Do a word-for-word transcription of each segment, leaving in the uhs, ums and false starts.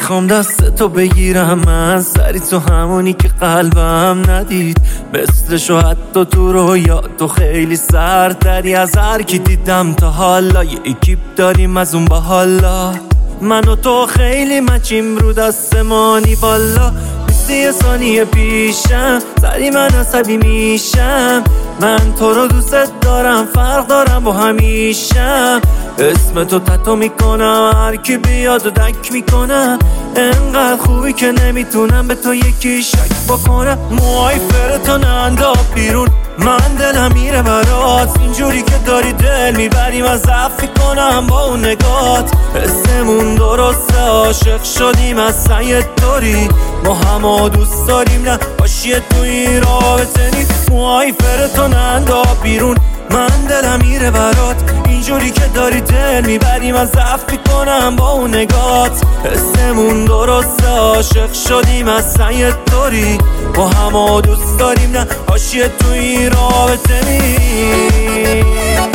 میخوام دست تو بگیرم من سری تو همونی که قلبم ندید مثلشو حتی تو رویا تو خیلی سردتری از هر کی دیدم تا حالا یه اکیپ داریم از اون با حالا من و تو خیلی مچیم رو دستمانی والا بیستی یه ثانیه پیشم سری من عصبی میشم من تو رو دوست دارم فرق دارم با همیشم اسم تو تتو میکنم هر کی بیاد و دک میکنم انقدر خوبی که نمیتونم به تو یکی شک بکنم موهای فرتو ننداز بیرون من دلم میره برات اینجوری که داری دل میبریم از ضعف کنم با اون نگات اسمون درسته عاشق شدیم از سعی داری ما همه دوست داریم نه باشیه تو این رابطه نیست موهای فرتو ننداز بیرون من دلم میره برات اینجوری که داری دل میبریم از ضعف کنم با اون نگات اسمون درسته عاشق شدیم از سعی داری ما همه دوست داریم نه حاشیه تو این رابطه نیست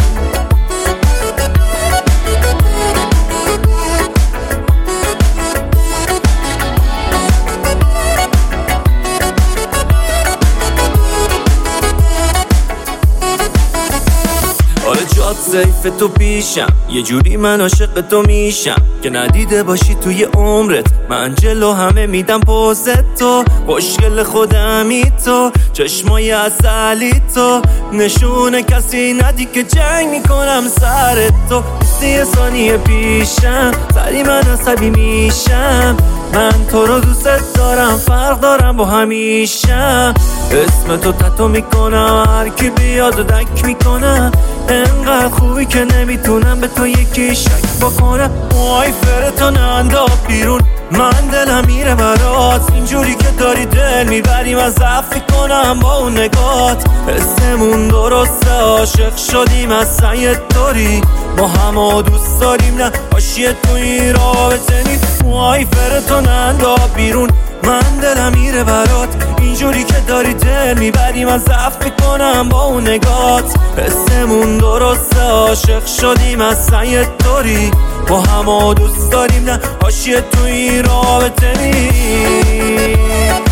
آره جات سیف تو پیشم یه جوری من عاشق تو میشم که ندیده باشی توی عمرت من جلو همه میدم پوزت تو خوشگل خودمی تو چشمای عسلی تو نشونه کسی ندی که جنگ میکنم سر تو بیستی ثانیه پیشم سری من عصبی میشم من تو رو دوست دارم فرق دارم با همیشم اسم تو تتو میکنم هر کی بیاد و دک میکنم انقدر خوبی که نمیتونم به تو یکی شک بکنم موهای فرتو ننداز بیرون من دلم میره برات اینجوری که داری دل میبریم از ضعف کنم با اون نگات اسمون درسته عاشق شدیم از سعی داری ما همه دوست داریم نه حاشیه تو این رابطه نیست موهای فرتو ننداز بیرون من دلم میره برات اینجوری که داری دل میبریم از ضعف کنم با اون نگات اسمون درسته عاشق شدیم از سعی داری ما همه دوست داریم نه حاشیه تو این رابطه نیست